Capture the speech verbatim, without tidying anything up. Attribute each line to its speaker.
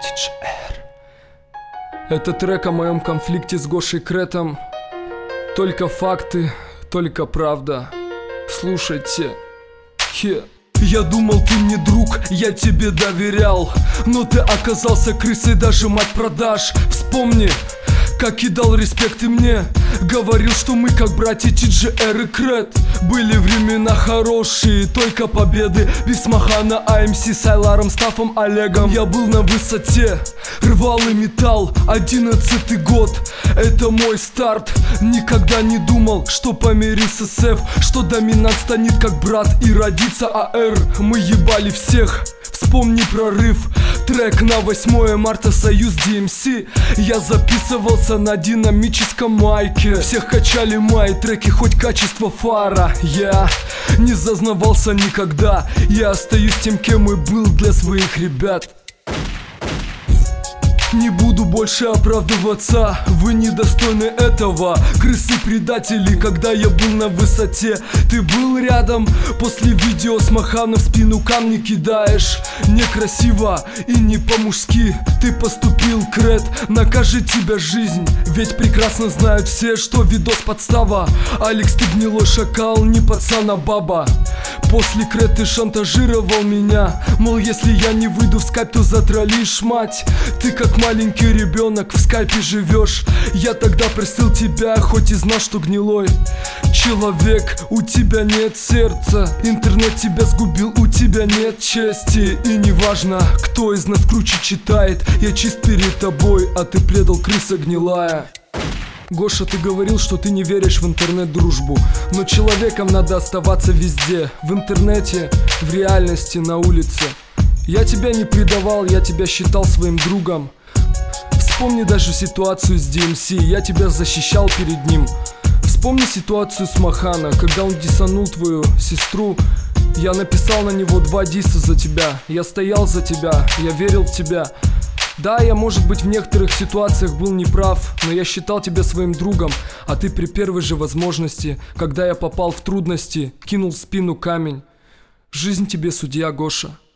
Speaker 1: ти джей эр. Это трек о моем конфликте с Гошей Кретом. Только факты, только правда. Слушайте. Хе. Я думал, ты мне друг, я тебе доверял, но ты оказался крысой, даже мать продаж. Вспомни, как кидал респект и мне, говорил, что мы как братья ти джей эр и Крет. Были времена хорошие, только победы. Без Махана, а эм си с Айларом, Стафом, Олегом. Я был на высоте, рвал и металл. Одиннадцатый год, это мой старт. Никогда не думал, что помирился с F, что доминант станет как брат и родится а эр. Мы ебали всех, вспомни прорыв. Трек на восьмое марта, союз ди эм си. Я записывался на динамическом майке. Всех качали мои треки, хоть качество фара. Я не зазнавался никогда. Я остаюсь тем, кем и был для своих ребят. Не буду больше оправдываться, вы недостойны этого. Крысы-предатели, когда я был на высоте. Ты был рядом, после видео с Маханом в спину камни кидаешь. Некрасиво и не по-мужски ты поступил, Крет. Накажет тебя жизнь, ведь прекрасно знают все, что видос подстава. Алекс, ты гнилой шакал, не пацан, а баба. После Крет ты шантажировал меня, мол, если я не выйду в скайп, то затроллишь, мать. Ты как маленький ребенок в скайпе живешь. Я тогда простил тебя, хоть и знал, что гнилой человек. У тебя нет сердца, интернет тебя сгубил, у тебя нет чести. И неважно, кто из нас круче читает, я чист перед тобой, а ты предал, крыса гнилая. Гоша, ты говорил, что ты не веришь в интернет-дружбу, но человеком надо оставаться везде. В интернете, в реальности, на улице. Я тебя не предавал, я тебя считал своим другом. Вспомни даже ситуацию с ди эм си, я тебя защищал перед ним. Вспомни ситуацию с Махана, когда он диссанул твою сестру. Я написал на него два диса за тебя. Я стоял за тебя, я верил в тебя. Да, я, может быть, в некоторых ситуациях был неправ, но я считал тебя своим другом, а ты при первой же возможности, когда я попал в трудности, кинул в спину камень. Жизнь тебе, судья Гоша.